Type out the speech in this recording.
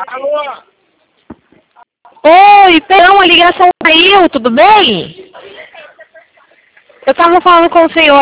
Alô? Oi, perdão, a ligação caiu, tudo bem? Eu estava falando com o senhor